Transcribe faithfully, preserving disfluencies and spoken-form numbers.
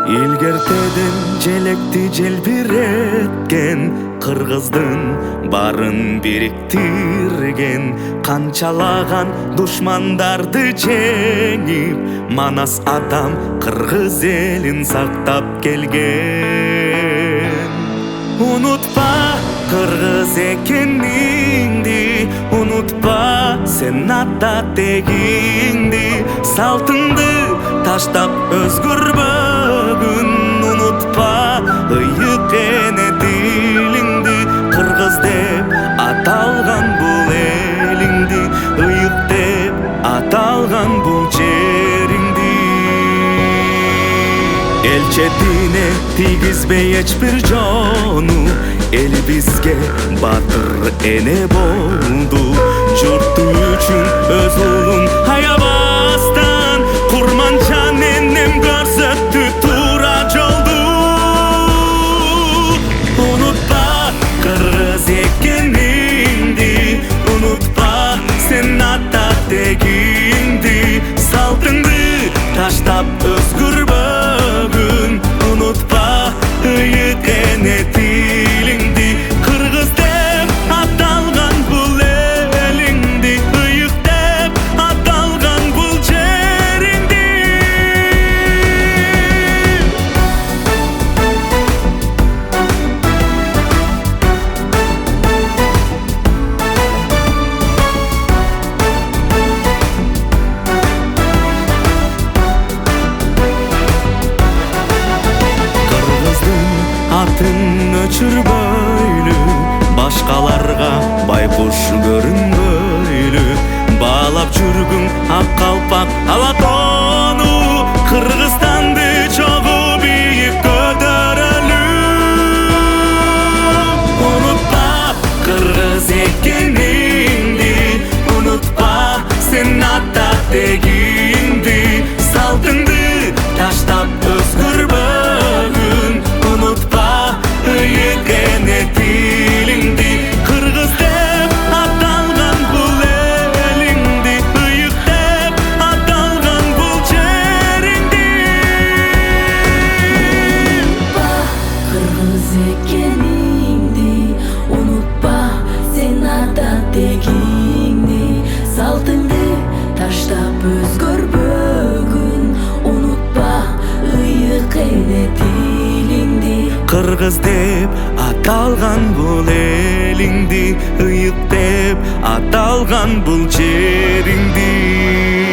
Илгертеден желекти желбиреткен кыргыздын барын бириктирген, канчалаган душмандарды жеңип, манас адам кыргыз элин сактап келген. Унутпа кыргыз экениңди, унутпа сен ата тегиңди, салтыңды таштап өзгөрбөгүн. Унутпа ыйык эне тилиңди, кыргыз деп аталган бул элиңди, ыйык деп аталган бул жериңди. Эл четине тийгизбей эч бир жоону, эл бизге батыр эне болду. Журту үчүн өз уулун аябастан, курманчан энем көрсөттү туура жолду. Унутпа кыргыз экениңди, унутпа сен ата тегиңди, салтыңды таштап өзгөрбөгүн. Унутпа ыйык эне тилиңди, кыргыз деп аталган бул элиңди, ыйык деп аталган бул жериңди. Атын өчүрбөйлү, башкаларга байкуш көрүнбөйлү, баалап жүргүң ак калпак ала тоону, Кыргызстанды чогуу бийик көтөрөлү. Унутпа кыргыз экениңди, унутпа сен ата тегиңди, салтыңды таштап өзгөрбөгүн. Унутпа ыйык эне тилиңди, кыргыз деп аталган бул элиңди, ыйык деп аталган бул жериңди. Унутпа кыргыз экениңди, унутпа сен ата тегиңди, салтыңды таштап өзгөрбөгүн. Унутпа ыйык эне тилиңди, Кыргыз деп аталган бул элиңди, ыйык деп аталган бул жериңди.